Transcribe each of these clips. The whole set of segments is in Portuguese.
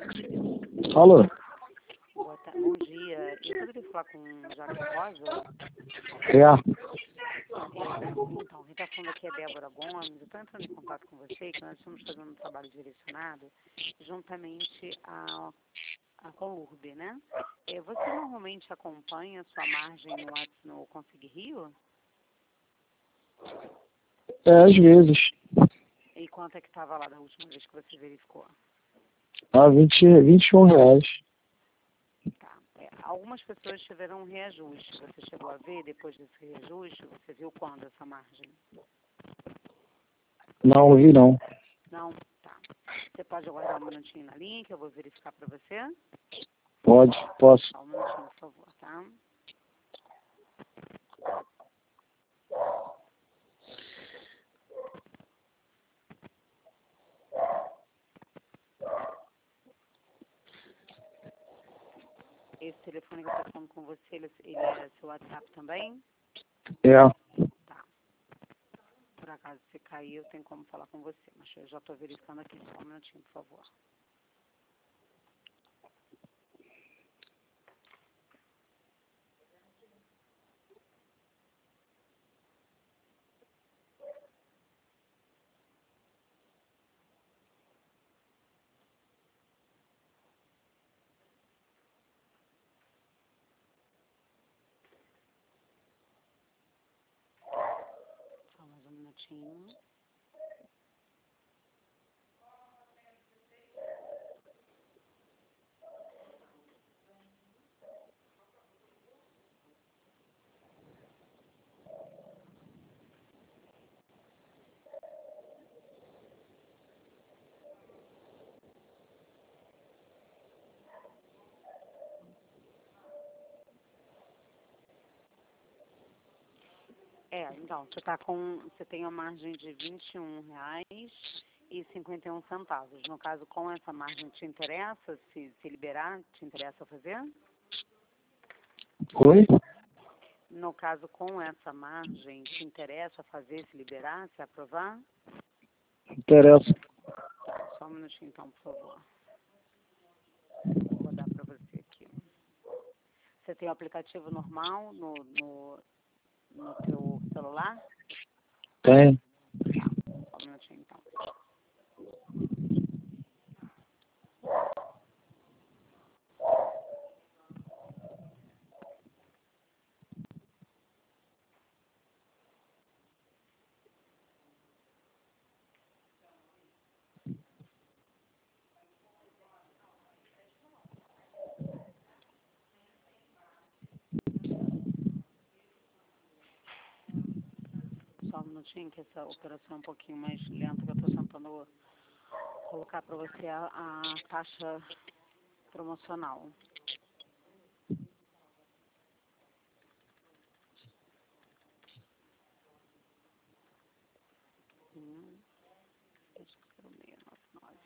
Alô? Bom dia. Eu poderia falar com o Jaque Rosa? Então, quem está falando aqui é Débora Gomes. Eu estou entrando em contato com você, que nós estamos fazendo um trabalho direcionado juntamente a Colurbe, né? Você normalmente acompanha a sua margem no Consig Rio? Às vezes. E quanto é que estava lá da última vez que você verificou? R$21. Tá. Algumas pessoas tiveram um reajuste. Você chegou a ver depois desse reajuste? Você viu quando essa margem? Não vi não. Não? Tá. Você pode aguardar um minutinho na linha que eu vou verificar para você? Posso. Só um minutinho, por favor, tá? Esse telefone que eu estou falando com você, ele é seu WhatsApp também? Tá. Por acaso, se cair, eu tenho como falar com você. Mas eu já estou verificando aqui. Só um minutinho, por favor. Só mais um minutinho. Então, você tem a margem de R$21,51. No caso, com essa margem, te interessa se liberar? Te interessa fazer? Oi? No caso, com essa margem, te interessa fazer, se liberar, se aprovar? Interessa. Tá, só um minutinho, então, por favor. Vou dar para você aqui. Você tem o aplicativo normal no teu celular? Tem. Tá, só um minutinho, então. Só um minutinho, que essa operação é um pouquinho mais lenta, que eu estou tentando colocar para você a taxa promocional. Acho que era o 699.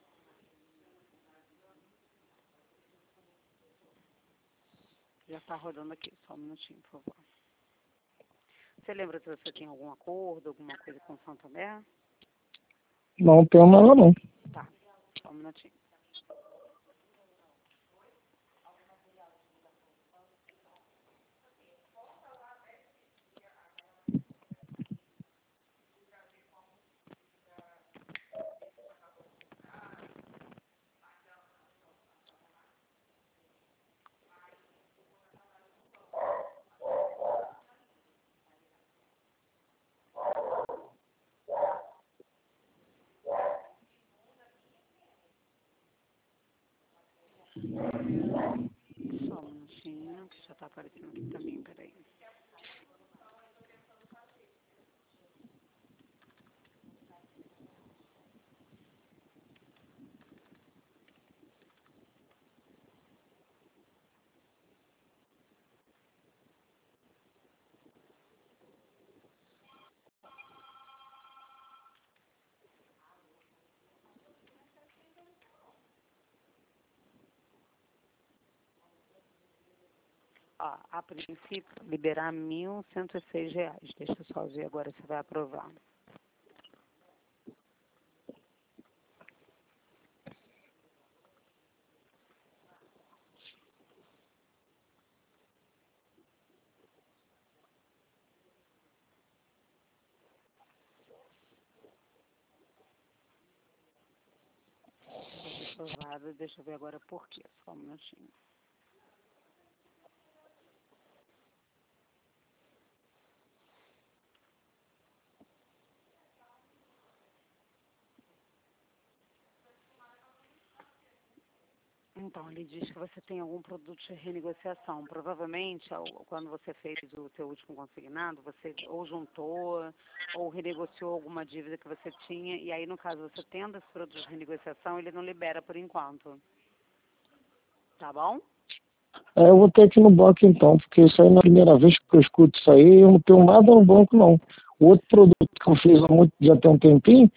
Já está rodando aqui, só um minutinho, por favor. Você lembra se você tem algum acordo, alguma coisa com o Santander? Não tenho nada não. Tá, só um minutinho. Só um minutinho, que já está aparecendo aqui também, peraí. Ó, a princípio, liberar R$1.106. Deixa eu só ver agora se vai aprovar. aprovada. Deixa eu ver agora por quê. Só um minutinho. Então, ele diz que você tem algum produto de renegociação. Provavelmente, quando você fez o seu último consignado, você ou juntou ou renegociou alguma dívida que você tinha. E aí, no caso, você tendo esse produto de renegociação, ele não libera por enquanto. Tá bom? Eu vou ter que ir no banco então, porque isso aí não é a primeira vez que eu escuto isso aí, eu não tenho nada no banco não. O outro produto que eu fiz já tem um tempinho,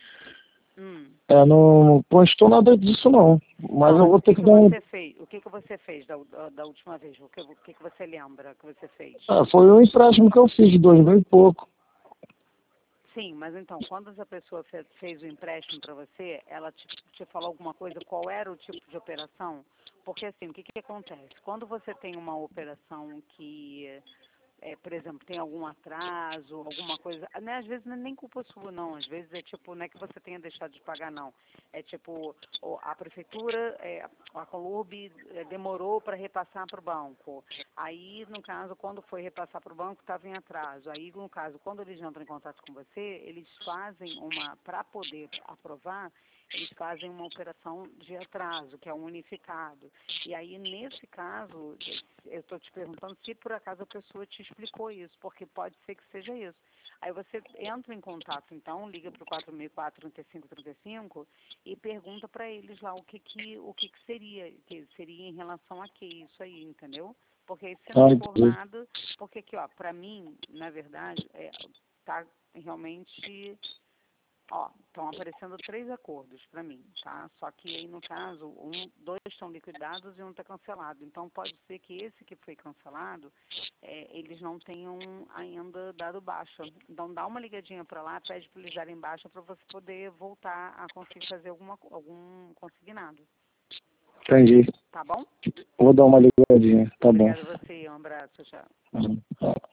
não constou nada disso não. Mas eu vou ter que dar um. Você fez? O que você fez da última vez? O que você lembra que você fez? Foi um empréstimo que eu fiz de 2.000 e pouco. Sim, mas então, quando essa pessoa fez o empréstimo para você, ela te falou alguma coisa? Qual era o tipo de operação? Porque assim, o que acontece? Quando você tem uma operação que, por exemplo, tem algum atraso, alguma coisa, né? Às vezes não é nem culpa sua, não. Às vezes é tipo, não é que você tenha deixado de pagar, não. É tipo, a prefeitura, a Colurb demorou para repassar para o banco. Aí, no caso, quando foi repassar para o banco, estava em atraso. Aí, no caso, quando eles entram em contato com você, eles fazem para poder aprovar, eles fazem uma operação de atraso, que é um unificado. E aí, nesse caso, eu estou te perguntando se por acaso a pessoa te explicou isso, porque pode ser que seja isso. Aí você entra em contato, então, liga para o 464-3535 e pergunta para eles lá o que seria, que seria em relação a que isso aí, entendeu? Porque aí você não for nada, porque aqui, ó, para mim, na verdade, tá realmente, ó, estão aparecendo 3 acordos para mim, tá? Só que aí, no caso, 2 estão liquidados e um está cancelado. Então, pode ser que esse que foi cancelado, eles não tenham ainda dado baixa. Então, dá uma ligadinha para lá, pede para eles darem baixa para você poder voltar a conseguir fazer algum consignado. Entendi. Tá bom? Vou dar uma ligadinha, tá bom. Obrigada a você, um abraço, tchau.